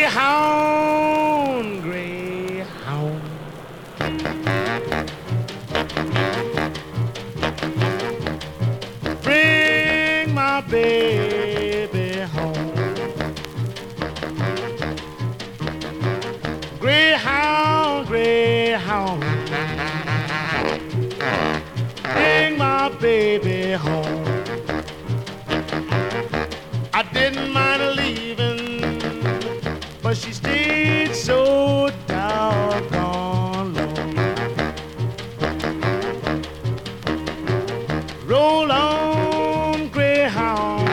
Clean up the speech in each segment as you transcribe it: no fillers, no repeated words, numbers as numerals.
Greyhound, greyhound, bring my baby home. Greyhound, greyhound, bring my baby home. I didn't mind her leaving, but she stayed so doggone long. Roll on, greyhound,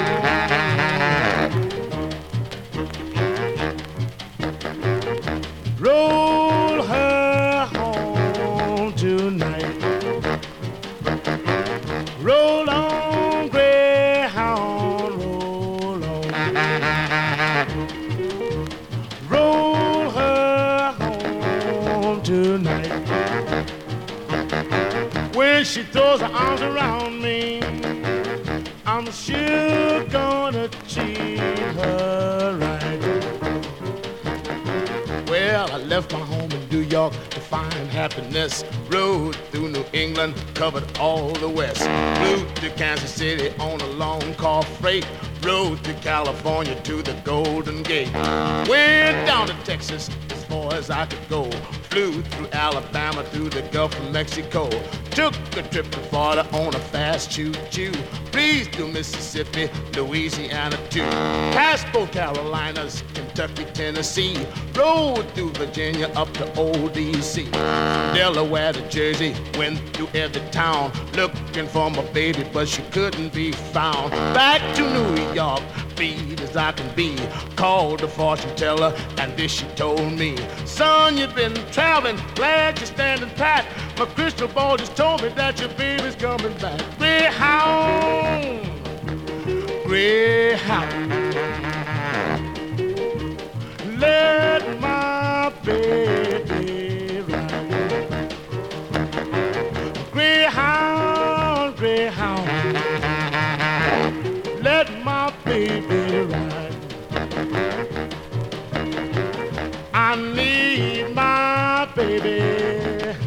roll her home tonight. Roll on, greyhound, roll on. Roll her home tonight. When she throws her arms around me, I'm sure gonna treat her right. Well, I left my home in New York to find happiness. Rode through New England, covered all the West. Flew to Kansas City on a long car freight. Rode to California to the Golden Gate. Went down to Texas as far as I could go. Flew through Alabama through the Gulf of Mexico. Took a trip to Florida on a fast choo-choo. Breezed through Mississippi, Louisiana too. Past both Carolinas, Kentucky, Tennessee. Rode through Virginia up to old D.C. From Delaware to Jersey, went through every town. Looking for my baby, but she couldn't be found. Back to New York, beat as I can be. Called the fortune teller, and this she told me. Son, you've been traveling, glad you're standing pat. My crystal ball just told me that your baby's coming back. Greyhound, greyhound, let my baby ride. Greyhound, greyhound, let my baby ride. I need my baby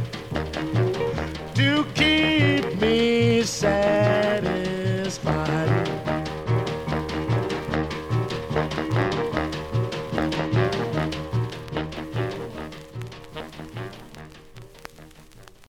to keep me satisfied.